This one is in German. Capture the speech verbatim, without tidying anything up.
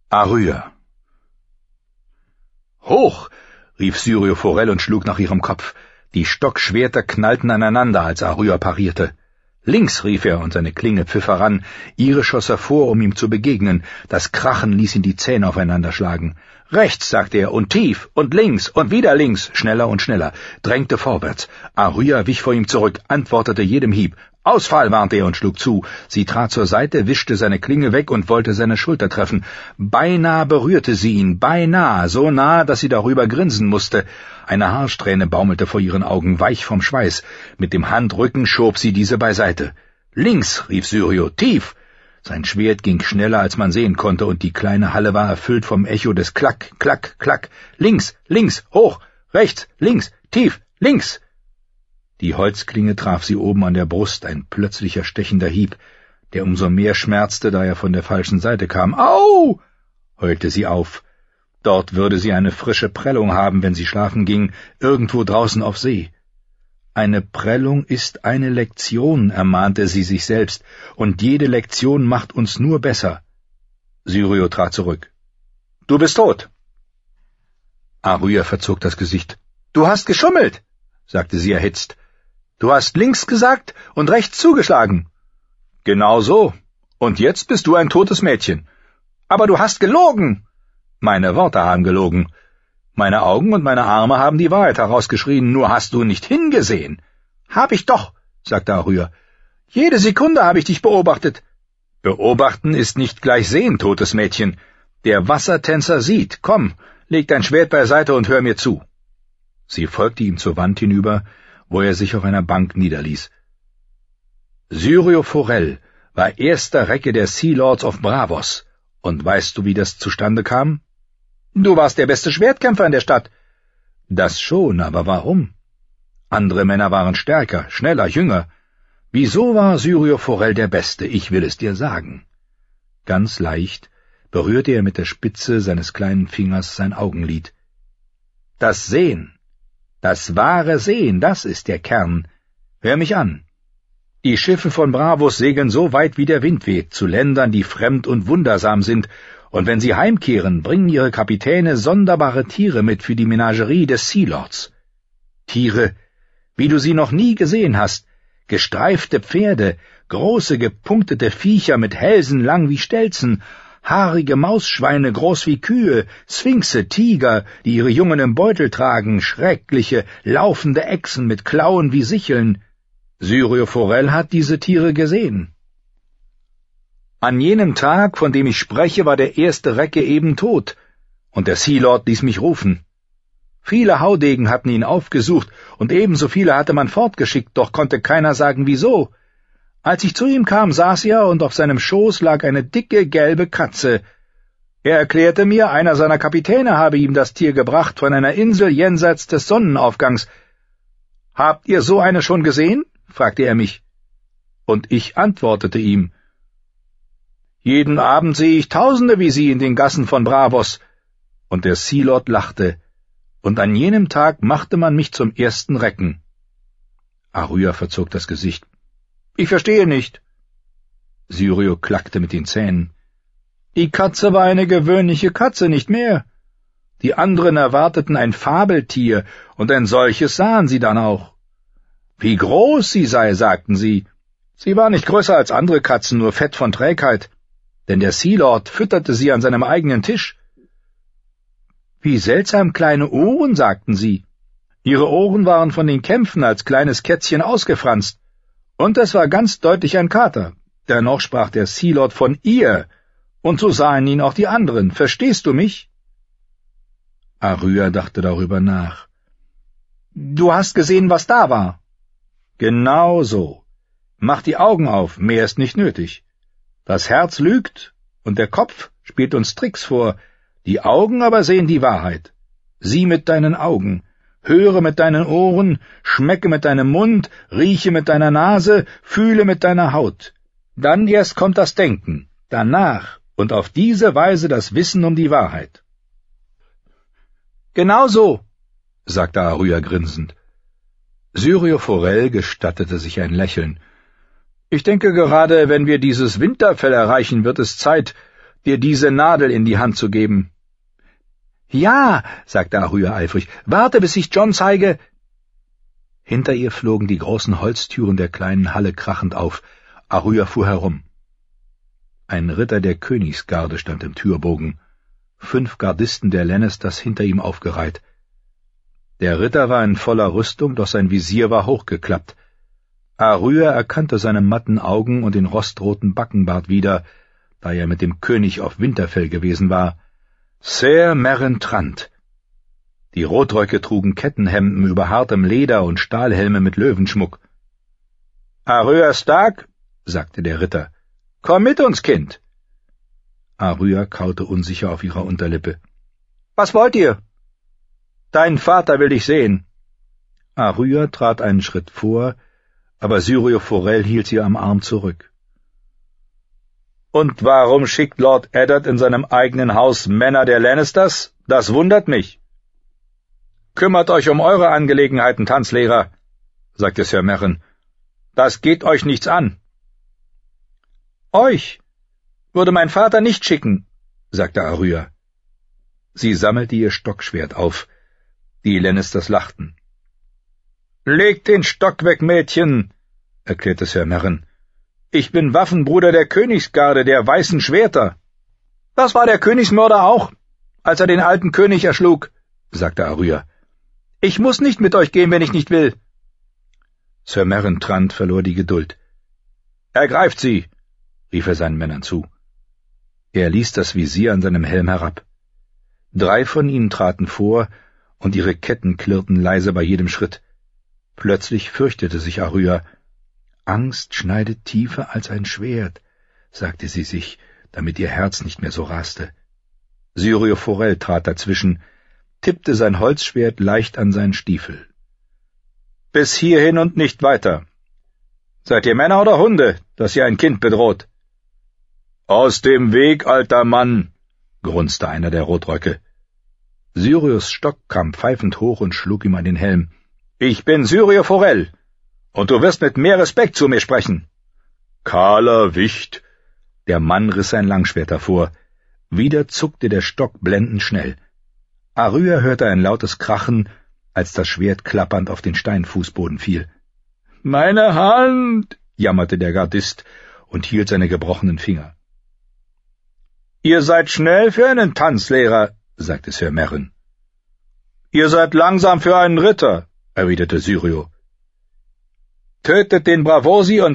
Arya. »Hoch!« rief Syrio Forel und schlug nach ihrem Kopf. Die Stockschwerter knallten aneinander, als Arya parierte. »Links«, rief er, und seine Klinge pfiff heran. Ihre schoss hervor, um ihm zu begegnen. Das Krachen ließ ihn die Zähne aufeinander schlagen. »Rechts«, sagte er, »und tief, und links, und wieder links«, schneller und schneller, drängte vorwärts. Arya wich vor ihm zurück, antwortete jedem Hieb. »Ausfall«, warnte er und schlug zu. Sie trat zur Seite, wischte seine Klinge weg und wollte seine Schulter treffen. Beinahe berührte sie ihn, beinahe, so nah, dass sie darüber grinsen musste. Eine Haarsträhne baumelte vor ihren Augen, weich vom Schweiß. Mit dem Handrücken schob sie diese beiseite. »Links«, rief Syrio, »tief!« Sein Schwert ging schneller, als man sehen konnte, und die kleine Halle war erfüllt vom Echo des Klack, Klack, Klack. »Links, links, hoch, rechts, links, tief, links!« Die Holzklinge traf sie oben an der Brust, ein plötzlicher stechender Hieb, der umso mehr schmerzte, da er von der falschen Seite kam. »Au!« heulte sie auf. Dort würde sie eine frische Prellung haben, wenn sie schlafen ging, irgendwo draußen auf See. Eine Prellung ist eine Lektion, ermahnte sie sich selbst, und jede Lektion macht uns nur besser. Syrio trat zurück. »Du bist tot!« Arya verzog das Gesicht. »Du hast geschummelt«, sagte sie erhitzt. »Du hast links gesagt und rechts zugeschlagen.« »Genau so. Und jetzt bist du ein totes Mädchen.« »Aber du hast gelogen.« »Meine Worte haben gelogen. Meine Augen und meine Arme haben die Wahrheit herausgeschrien, nur hast du nicht hingesehen.« »Hab ich doch«, sagte Arya. »Jede Sekunde habe ich dich beobachtet.« »Beobachten ist nicht gleich sehen, totes Mädchen. Der Wassertänzer sieht. Komm, leg dein Schwert beiseite und hör mir zu.« Sie folgte ihm zur Wand hinüber, wo er sich auf einer Bank niederließ. »Syrio Forel war erster Recke der Sea Lords of Braavos. Und weißt du, wie das zustande kam?« »Du warst der beste Schwertkämpfer in der Stadt.« »Das schon, aber warum? Andere Männer waren stärker, schneller, jünger. Wieso war Syrio Forel der Beste? Ich will es dir sagen.« Ganz leicht berührte er mit der Spitze seines kleinen Fingers sein Augenlid. »Das Sehen, das wahre Sehen, das ist der Kern. Hör mich an. Die Schiffe von Braavos segeln so weit wie der Wind weht, zu Ländern, die fremd und wundersam sind, und wenn sie heimkehren, bringen ihre Kapitäne sonderbare Tiere mit für die Menagerie des Sea Lords. Tiere, wie du sie noch nie gesehen hast, gestreifte Pferde, große gepunktete Viecher mit Hälsen lang wie Stelzen, haarige Mausschweine groß wie Kühe, Sphinxe, Tiger, die ihre Jungen im Beutel tragen, schreckliche, laufende Echsen mit Klauen wie Sicheln. Syrio Forel hat diese Tiere gesehen. An jenem Tag, von dem ich spreche, war der erste Recke eben tot, und der Sea Lord ließ mich rufen. Viele Haudegen hatten ihn aufgesucht, und ebenso viele hatte man fortgeschickt, doch konnte keiner sagen, wieso. Als ich zu ihm kam, saß er, und auf seinem Schoß lag eine dicke, gelbe Katze. Er erklärte mir, einer seiner Kapitäne habe ihm das Tier gebracht von einer Insel jenseits des Sonnenaufgangs. »Habt ihr so eine schon gesehen?« fragte er mich. Und ich antwortete ihm, »Jeden Abend sehe ich Tausende wie sie in den Gassen von Braavos.« Und der Sea Lord lachte, und an jenem Tag machte man mich zum ersten Recken. Arya verzog das Gesicht. »Ich verstehe nicht.« Syrio klackte mit den Zähnen. »Die Katze war eine gewöhnliche Katze, nicht mehr. Die anderen erwarteten ein Fabeltier, und ein solches sahen sie dann auch. Wie groß sie sei, sagten sie. Sie war nicht größer als andere Katzen, nur fett von Trägheit, denn der Sea Lord fütterte sie an seinem eigenen Tisch. Wie seltsam kleine Ohren, sagten sie. Ihre Ohren waren von den Kämpfen als kleines Kätzchen ausgefranst. Und es war ganz deutlich ein Kater. Dennoch sprach der Sea Lord von ihr, und so sahen ihn auch die anderen. Verstehst du mich?« Arya dachte darüber nach. »Du hast gesehen, was da war.« »Genau so. Mach die Augen auf, mehr ist nicht nötig. Das Herz lügt, und der Kopf spielt uns Tricks vor, die Augen aber sehen die Wahrheit. Sieh mit deinen Augen, höre mit deinen Ohren, schmecke mit deinem Mund, rieche mit deiner Nase, fühle mit deiner Haut. Dann erst kommt das Denken, danach und auf diese Weise das Wissen um die Wahrheit.« »Genau so«, sagte Arya grinsend. Syrio Forel gestattete sich ein Lächeln. »Ich denke gerade, wenn wir dieses Winterfell erreichen, wird es Zeit, dir diese Nadel in die Hand zu geben. »Ja«, sagte Aryeh eifrig, »warte, bis ich John zeige.« Hinter ihr flogen die großen Holztüren der kleinen Halle krachend auf. Aryeh fuhr herum. Ein Ritter der Königsgarde stand im Türbogen, fünf Gardisten der Lannisters hinter ihm aufgereiht. Der Ritter war in voller Rüstung, doch sein Visier war hochgeklappt. Aryeh erkannte seine matten Augen und den rostroten Backenbart wieder, da er mit dem König auf Winterfell gewesen war. Ser Meryn Trant. Die Rotröcke trugen Kettenhemden über hartem Leder und Stahlhelme mit Löwenschmuck. »Aryeh Stark«, sagte der Ritter, »komm mit uns, Kind.« Aryeh kaute unsicher auf ihrer Unterlippe. »Was wollt ihr?« »Dein Vater will dich sehen.« Aryeh trat einen Schritt vor, aber Syrio Forel hielt sie am Arm zurück. »Und warum schickt Lord Eddard in seinem eigenen Haus Männer der Lannisters? Das wundert mich.« »Kümmert euch um eure Angelegenheiten, Tanzlehrer«, sagte Ser Meryn. »Das geht euch nichts an.« »Euch würde mein Vater nicht schicken«, sagte Aryeh. Sie sammelte ihr Stockschwert auf. Die Lannisters lachten. »Legt den Stock weg, Mädchen«, erklärte Ser Meryn. »Ich bin Waffenbruder der Königsgarde, der Weißen Schwerter.« »Das war der Königsmörder auch, als er den alten König erschlug«, sagte Aryeh. »Ich muss nicht mit euch gehen, wenn ich nicht will.« Ser Meryn Trant verlor die Geduld. »Ergreift sie«, rief er seinen Männern zu. Er ließ das Visier an seinem Helm herab. Drei von ihnen traten vor, und ihre Ketten klirrten leise bei jedem Schritt. Plötzlich fürchtete sich Aryeh. »Angst schneidet tiefer als ein Schwert«, sagte sie sich, damit ihr Herz nicht mehr so raste. Syrio Forel trat dazwischen, tippte sein Holzschwert leicht an seinen Stiefel. »Bis hierhin und nicht weiter. Seid ihr Männer oder Hunde, dass ihr ein Kind bedroht?« »Aus dem Weg, alter Mann«, grunzte einer der Rotröcke. Syrios Stock kam pfeifend hoch und schlug ihm an den Helm. »Ich bin Syrio Forel, und du wirst mit mehr Respekt zu mir sprechen.« »Kahler Wicht«, der Mann riss sein Langschwert hervor. Wieder zuckte der Stock blendend schnell. Aryeh hörte ein lautes Krachen, als das Schwert klappernd auf den Steinfußboden fiel. »Meine Hand«, jammerte der Gardist und hielt seine gebrochenen Finger. »Ihr seid schnell für einen Tanzlehrer«, sagte Ser Meryn. »Ihr seid langsam für einen Ritter«, erwiderte Syrio. »Tötet den Braavosi und